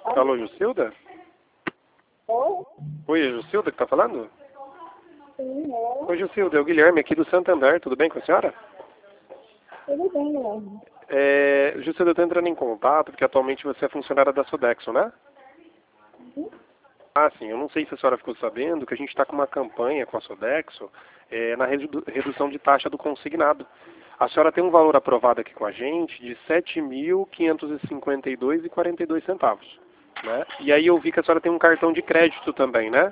Alô, Jucilda? Oi? Oi, é Jucilda que tá falando? Sim, é. Oi, Jucilda, é o Guilherme aqui do Santander, tudo bem com a senhora? Tudo bem, Guilherme. Jucilda, eu tô entrando em contato porque atualmente você é funcionária da Sodexo, né? Uhum. Ah, sim, eu não sei se a senhora ficou sabendo que a gente está com uma campanha com a Sodexo na redução de taxa do consignado. A senhora tem um valor aprovado aqui com a gente de R$ 7.552,42, né? E aí eu vi que a senhora tem um cartão de crédito também, né?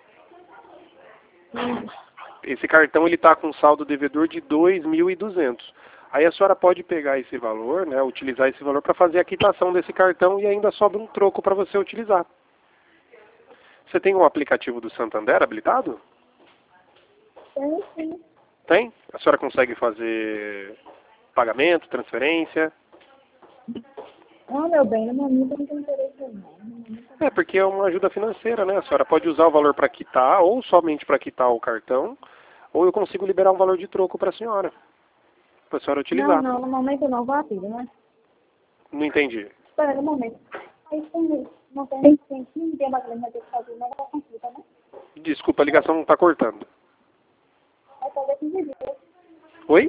Esse cartão ele está com saldo devedor de 2.200. Aí a senhora pode pegar esse valor, né, utilizar esse valor para fazer a quitação desse cartão e ainda sobra um troco para você utilizar. Você tem um aplicativo do Santander habilitado? Sim, sim. Tem? A senhora consegue fazer pagamento, transferência? Não, meu bem, no momento eu não tenho interesse não. No momento É, porque é uma ajuda financeira, né? A senhora pode usar o valor para quitar, ou somente para quitar o cartão, ou eu consigo liberar um valor de troco para a senhora não, utilizar. não, no momento não, vá, filho, né? Não entendi. Espera um momento. Aí sim, não tem 15 dias mais ou menos, vai ter que fazer uma consulta, né? Desculpa, a ligação está cortando. Vai fazer 15 dias. Oi?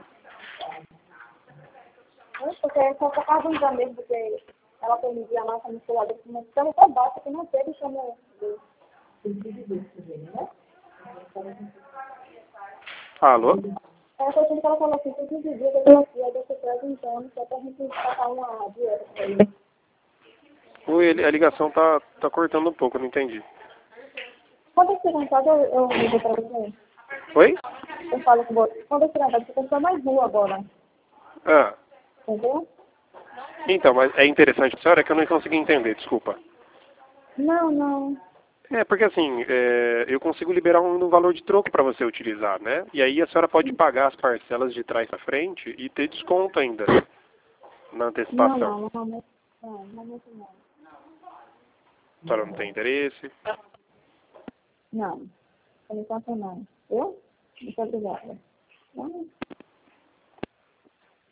Porque é só por causa já mesmo, porque ela foi medir a massa muscular desse momento tão baixa que não teve como... Alô? Ela foi que ela falou assim, tem 15 dias, eu aqui, aí você traz um exame, só pra gente passar uma dieta pra ele. Oi, a ligação tá cortando um pouco, não entendi. Quando eu chegar em casa, eu ligo pra você. Oi? Eu falo com você. Quando eu chegar em casa, porque eu tô mais rua agora. Ah, Entendeu? então, mas é interessante, senhora, é que eu não consegui entender, desculpa. Não, não. É, porque assim, eu consigo liberar um valor de troco para você utilizar, né? E aí a senhora pode pagar as parcelas de trás para frente e ter desconto ainda na Não, antecipação. não. Normalmente não. Normalmente não. A senhora não tem interesse? Não. Por enquanto não. Eu? Muito obrigada. Não.